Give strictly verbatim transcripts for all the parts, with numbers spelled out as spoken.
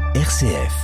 R C F.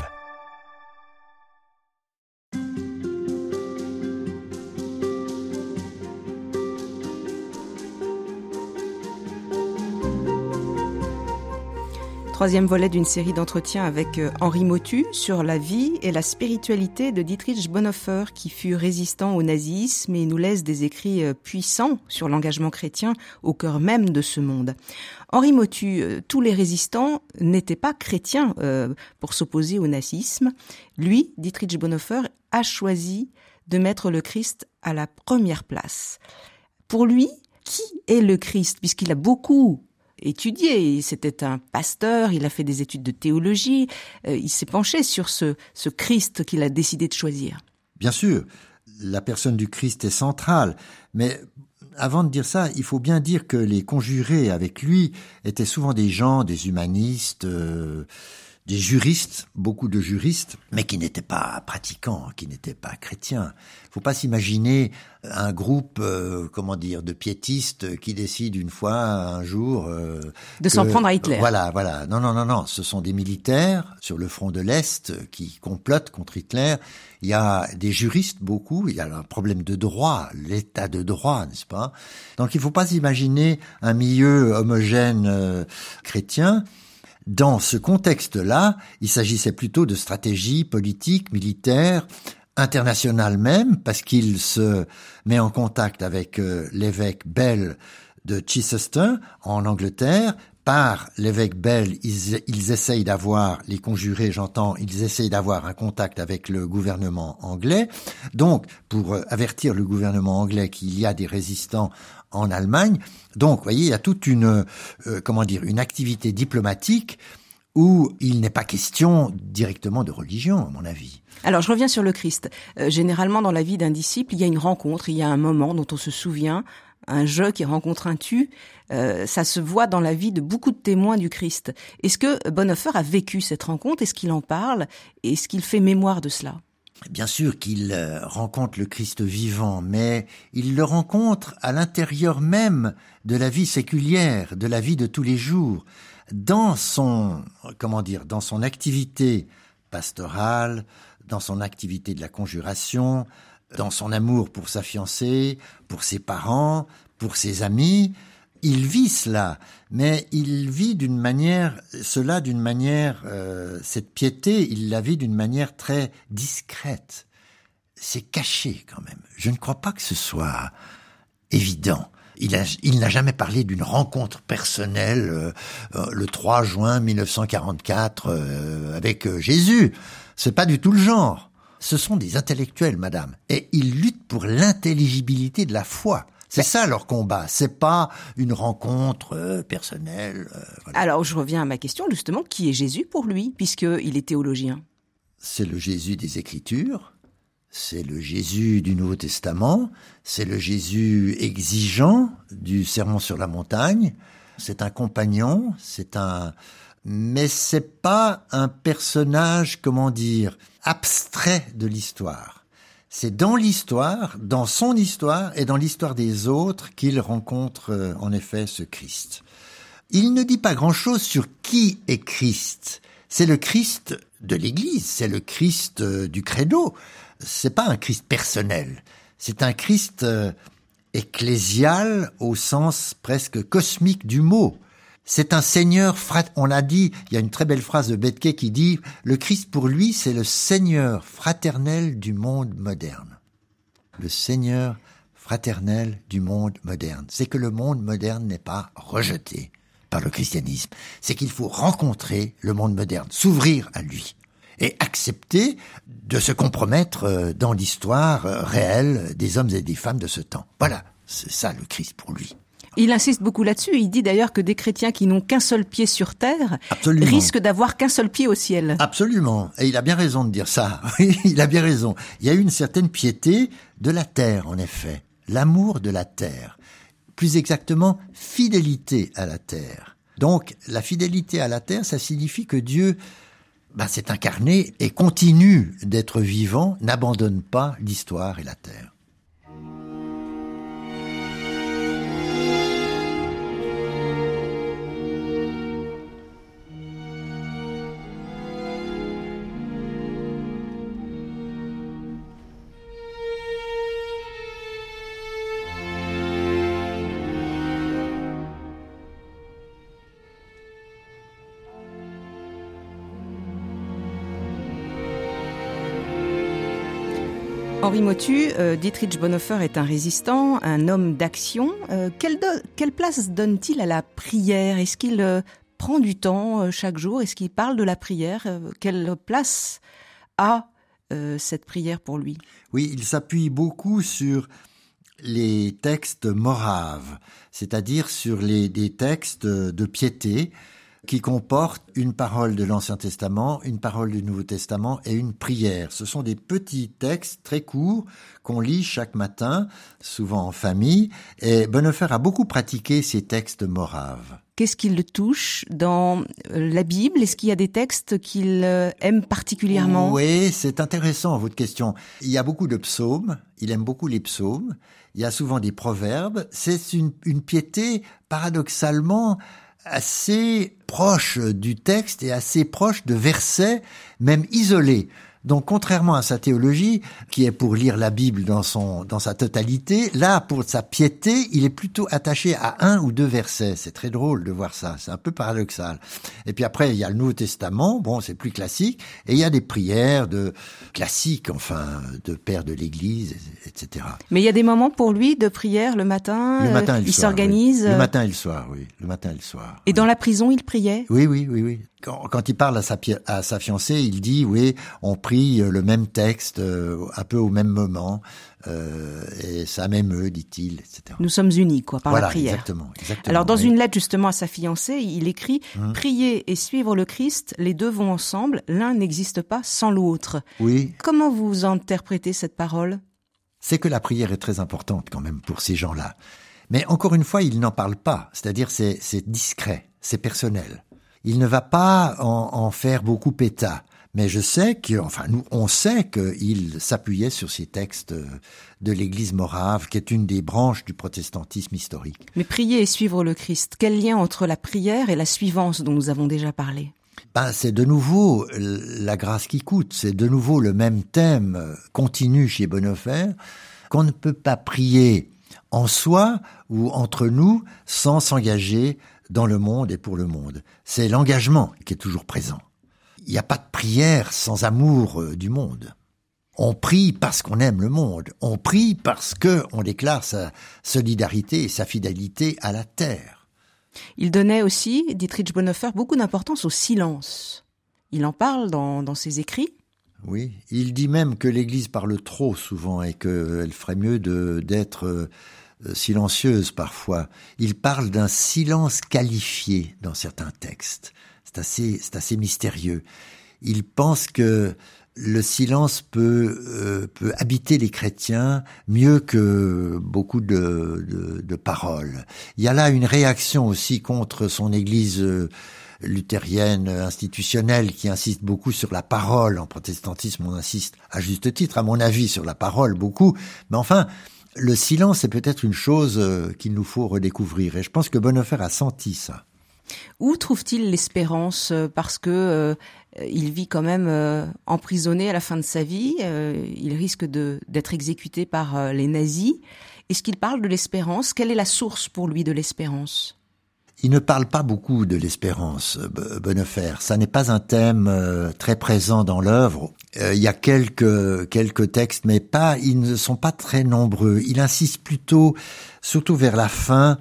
Troisième volet d'une série d'entretiens avec Henri Motu sur la vie et la spiritualité de Dietrich Bonhoeffer, qui fut résistant au nazisme et nous laisse des écrits puissants sur l'engagement chrétien au cœur même de ce monde. Henri Motu, tous les résistants n'étaient pas chrétiens euh, pour s'opposer au nazisme. Lui, Dietrich Bonhoeffer, a choisi de mettre le Christ à la première place. Pour lui, qui est le Christ, puisqu'il a beaucoup étudié, c'était un pasteur, il a fait des études de théologie, euh, il s'est penché sur ce, ce Christ qu'il a décidé de choisir. Bien sûr, la personne du Christ est centrale, mais avant de dire ça, il faut bien dire que les conjurés avec lui étaient souvent des gens, des humanistes, euh, des juristes, beaucoup de juristes, mais qui n'étaient pas pratiquants, qui n'étaient pas chrétiens. Il faut pas s'imaginer un groupe, euh, comment dire, de piétistes qui décident une fois, un jour... Euh, de s'en prendre à Hitler. Voilà, voilà. Non, non, non, non. Ce sont des militaires sur le front de l'Est qui complotent contre Hitler. Il y a des juristes, beaucoup. Il y a un problème de droit, l'état de droit, n'est-ce pas? Donc il faut pas s'imaginer un milieu homogène euh, chrétien. Dans ce contexte-là, il s'agissait plutôt de stratégie politique, militaire, internationale même, parce qu'il se met en contact avec euh, l'évêque Bell de Chichester, en Angleterre. Par l'évêque Bell, ils, ils essayent d'avoir, les conjurés, j'entends, ils essayent d'avoir un contact avec le gouvernement anglais. Donc, pour euh, avertir le gouvernement anglais qu'il y a des résistants en Allemagne. Donc, vous voyez, il y a toute une, euh, comment dire, une activité diplomatique où il n'est pas question directement de religion, à mon avis. Alors, je reviens sur le Christ. Euh, généralement, dans la vie d'un disciple, il y a une rencontre, il y a un moment dont on se souvient, un je qui rencontre un tu. Euh, ça se voit dans la vie de beaucoup de témoins du Christ. Est-ce que Bonhoeffer a vécu cette rencontre? Est-ce qu'il en parle? Est-ce qu'il fait mémoire de cela? Bien sûr qu'il rencontre le Christ vivant, mais il le rencontre à l'intérieur même de la vie séculière, de la vie de tous les jours. Dans son, comment dire, dans son activité pastorale, dans son activité de la conjuration, dans son amour pour sa fiancée, pour ses parents, pour ses amis, il vit cela, mais il vit d'une manière, cela d'une manière, euh, cette piété, il la vit d'une manière très discrète. C'est caché quand même. Je ne crois pas que ce soit évident. Il, a, il n'a jamais parlé d'une rencontre personnelle euh, euh, le trois juin mille neuf cent quarante-quatre euh, avec euh, Jésus. C'est pas du tout le genre. Ce sont des intellectuels, madame, et ils luttent pour l'intelligibilité de la foi. C'est ça leur combat, c'est pas une rencontre euh, personnelle. Euh, voilà. Alors, je reviens à ma question, justement, qui est Jésus pour lui, puisqu'il est théologien? C'est le Jésus des Écritures, c'est le Jésus du Nouveau Testament, c'est le Jésus exigeant du Sermon sur la montagne, c'est un compagnon, c'est un... Mais c'est pas un personnage, comment dire, abstrait de l'histoire. C'est dans l'histoire, dans son histoire et dans l'histoire des autres qu'il rencontre euh, en effet ce Christ. Il ne dit pas grand-chose sur qui est Christ. C'est le Christ de l'Église, c'est le Christ euh, du credo. C'est pas un Christ personnel, c'est un Christ euh, ecclésial au sens presque cosmique du mot. C'est un Seigneur, frat... on l'a dit, il y a une très belle phrase de Bethke qui dit « Le Christ pour lui, c'est le Seigneur fraternel du monde moderne. » Le Seigneur fraternel du monde moderne. C'est que le monde moderne n'est pas rejeté par le christianisme. C'est qu'il faut rencontrer le monde moderne, s'ouvrir à lui et accepter de se compromettre dans l'histoire réelle des hommes et des femmes de ce temps. Voilà, c'est ça le Christ pour lui. Il insiste beaucoup là-dessus. Il dit d'ailleurs que des chrétiens qui n'ont qu'un seul pied sur terre Absolument. risquent d'avoir qu'un seul pied au ciel. Absolument. Et il a bien raison de dire ça. Oui, il a bien raison. Il y a eu une certaine piété de la terre, en effet. L'amour de la terre. Plus exactement, fidélité à la terre. Donc, la fidélité à la terre, ça signifie que Dieu ben, s'est incarné et continue d'être vivant, n'abandonne pas l'histoire et la terre. Henri Motu, euh, Dietrich Bonhoeffer est un résistant, un homme d'action. Euh, quelle, do- quelle place donne-t-il à la prière ? Est-ce qu'il euh, prend du temps euh, chaque jour ? Est-ce qu'il parle de la prière ? euh, Quelle place a euh, cette prière pour lui ? Oui, il s'appuie beaucoup sur les textes moraves, c'est-à-dire sur les, des textes de piété qui comportent une parole de l'Ancien Testament, une parole du Nouveau Testament et une prière. Ce sont des petits textes très courts qu'on lit chaque matin, souvent en famille, et Bonhoeffer a beaucoup pratiqué ces textes moraves. Qu'est-ce qui le touche dans la Bible ? Est-ce qu'il y a des textes qu'il aime particulièrement ? Oui, c'est intéressant votre question. Il y a beaucoup de psaumes, il aime beaucoup les psaumes, il y a souvent des proverbes. C'est une, une piété paradoxalement assez proche du texte et assez proche de versets, même isolés. Donc, contrairement à sa théologie, qui est pour lire la Bible dans son, dans sa totalité, là, pour sa piété, il est plutôt attaché à un ou deux versets. C'est très drôle de voir ça. C'est un peu paradoxal. Et puis après, il y a le Nouveau Testament. Bon, c'est plus classique. Et il y a des prières de classiques, enfin, de pères de l'Église, et cetera. Mais il y a des moments pour lui de prière le matin. Le matin et le il soir. s'organise. Oui. Le matin et le soir, oui. Le matin et le soir. Et oui. dans la prison, il priait ? Oui, oui, oui, oui. Quand, quand il parle à sa, à sa fiancée, il dit, oui, on prie le même texte, euh, un peu au même moment, euh, et ça m'émeut, dit-il, et cetera. Nous sommes unis, quoi, par voilà, la prière. Exactement, exactement. Alors, dans oui. une lettre justement à sa fiancée, il écrit Hum. « Prier et suivre le Christ, les deux vont ensemble, l'un n'existe pas sans l'autre. » Oui. Comment vous interprétez cette parole ? C'est que la prière est très importante quand même pour ces gens-là. Mais encore une fois, il n'en parle pas, c'est-à-dire c'est, c'est discret, c'est personnel. Il ne va pas en, en faire beaucoup état. Mais je sais que, enfin, nous, on sait qu'il s'appuyait sur ces textes de l'Église morave, qui est une des branches du protestantisme historique. Mais prier et suivre le Christ, quel lien entre la prière et la suivance dont nous avons déjà parlé ? Ben, c'est de nouveau la grâce qui coûte. C'est de nouveau le même thème continu chez Bonhoeffer, qu'on ne peut pas prier en soi ou entre nous sans s'engager dans le monde et pour le monde. C'est l'engagement qui est toujours présent. Il n'y a pas de prière sans amour du monde. On prie parce qu'on aime le monde. On prie parce qu'on déclare sa solidarité et sa fidélité à la terre. Il donnait aussi, Dietrich Bonhoeffer, beaucoup d'importance au silence. Il en parle dans, dans ses écrits. Oui, il dit même que l'Église parle trop souvent et qu'elle ferait mieux de, d'être euh, silencieuse parfois. Il parle d'un silence qualifié dans certains textes. C'est assez, c'est assez mystérieux. Il pense que le silence peut, euh, peut habiter les chrétiens mieux que beaucoup de, de, de paroles. Il y a là une réaction aussi contre son Église euh, luthérienne institutionnelle qui insiste beaucoup sur la parole. En protestantisme, on insiste à juste titre, à mon avis, sur la parole beaucoup. Mais enfin, le silence est peut-être une chose euh, qu'il nous faut redécouvrir. Et je pense que Bonhoeffer a senti ça. Où trouve-t-il l'espérance ? Parce que euh, il vit quand même euh, emprisonné à la fin de sa vie. Euh, il risque de, d'être exécuté par euh, les nazis. Est-ce qu'il parle de l'espérance ? Quelle est la source pour lui de l'espérance ? Il ne parle pas beaucoup de l'espérance, Bonhoeffer. Ça n'est pas un thème euh, très présent dans l'œuvre. Euh, il y a quelques quelques textes, mais pas. Ils ne sont pas très nombreux. Il insiste plutôt, surtout vers la fin,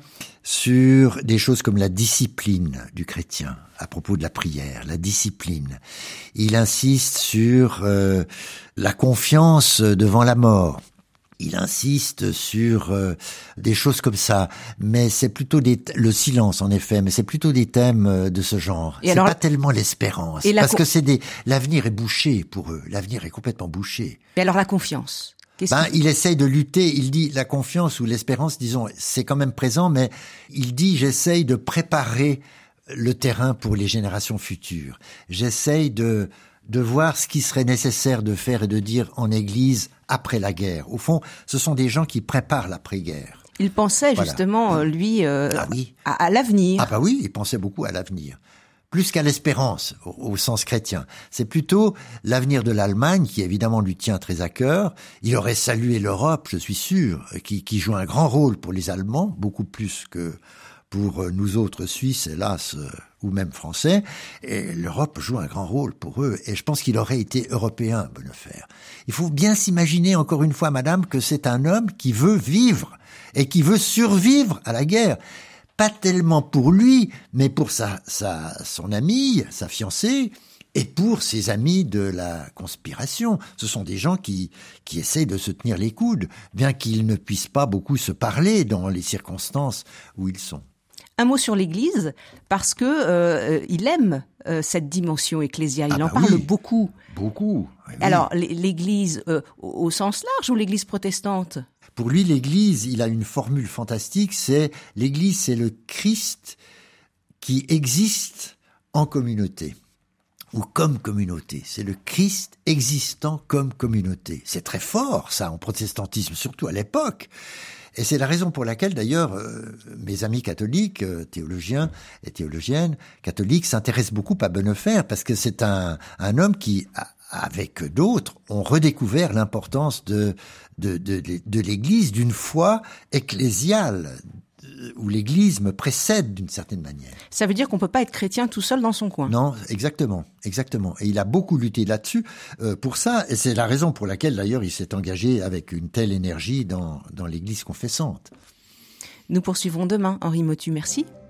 sur des choses comme la discipline du chrétien à propos de la prière, la discipline. Il insiste sur euh, la confiance devant la mort. Il insiste sur euh, des choses comme ça, mais c'est plutôt des t- le silence en effet, mais c'est plutôt des thèmes euh, de ce genre. Et c'est alors, pas tellement l'espérance, parce con... que c'est des l'avenir est bouché pour eux, l'avenir est complètement bouché. Et alors la confiance. Ben, qu'il... il essaye de lutter, il dit la confiance ou l'espérance, disons, c'est quand même présent, mais il dit j'essaye de préparer le terrain pour les générations futures. J'essaye de de voir ce qui serait nécessaire de faire et de dire en Église après la guerre. Au fond, ce sont des gens qui préparent l'après-guerre. Il pensait voilà. justement, lui, euh, ah oui. à, à l'avenir. Ah bah oui, il pensait beaucoup à l'avenir. Plus qu'à l'espérance, au, au sens chrétien. C'est plutôt l'avenir de l'Allemagne, qui évidemment lui tient très à cœur. Il aurait salué l'Europe, je suis sûr, qui, qui joue un grand rôle pour les Allemands, beaucoup plus que pour nous autres Suisses, hélas, ou même Français. Et l'Europe joue un grand rôle pour eux. Et je pense qu'il aurait été européen, Bonhoeffer. Il faut bien s'imaginer, encore une fois, madame, que c'est un homme qui veut vivre et qui veut survivre à la guerre. Pas tellement pour lui, mais pour sa, sa, son amie, sa fiancée, et pour ses amis de la conspiration. Ce sont des gens qui, qui essayent de se tenir les coudes, bien qu'ils ne puissent pas beaucoup se parler dans les circonstances où ils sont. Un mot sur l'Église, parce que euh, il aime euh, cette dimension ecclésiale. Il ah en bah parle oui, beaucoup. Beaucoup. Oui. Alors, l'Église euh, au sens large ou l'Église protestante ? Pour lui, l'Église, il a une formule fantastique, c'est l'Église, c'est le Christ qui existe en communauté, ou comme communauté. C'est le Christ existant comme communauté. C'est très fort, ça, en protestantisme, surtout à l'époque. Et c'est la raison pour laquelle, d'ailleurs, euh, mes amis catholiques, euh, théologiens et théologiennes catholiques, s'intéressent beaucoup à Bonhoeffer, parce que c'est un, un homme qui, avec d'autres, ont redécouvert l'importance de, de, de, de l'Église, d'une foi ecclésiale, où l'Église me précède d'une certaine manière. Ça veut dire qu'on peut pas être chrétien tout seul dans son coin. Non, exactement, exactement. Et il a beaucoup lutté là-dessus euh, pour ça, et c'est la raison pour laquelle d'ailleurs il s'est engagé avec une telle énergie dans, dans l'Église confessante. Nous poursuivrons demain, Henri Motu, merci.